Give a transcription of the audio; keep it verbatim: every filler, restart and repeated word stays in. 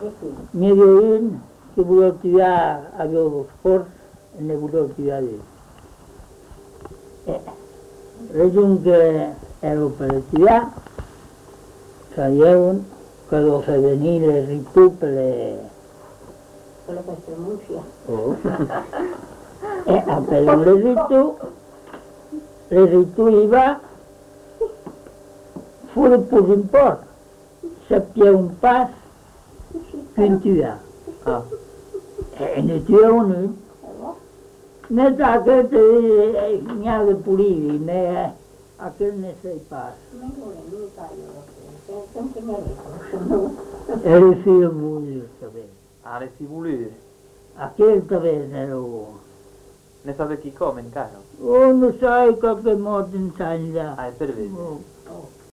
Medio in, che volevo tirare, avevo sport e ne volevo tirare. E ragione che ero per tirare, salievo, quello che veniva le ritù per le... Quello che si muccia. Oh. E appena le ritù, le ritù iva, fuori pure in porta, sappiamo un passo, più tirare. Ah. E ne tirano, ne sa che te ne ha pulivi, ne a che ne sei passi. E le figlie vuoi sapere. Ah, le si volete? A che ero. Ne sapete chi come in casa? Oh, non sai qualche modo in sanità. Ah, è per vedere. Oh.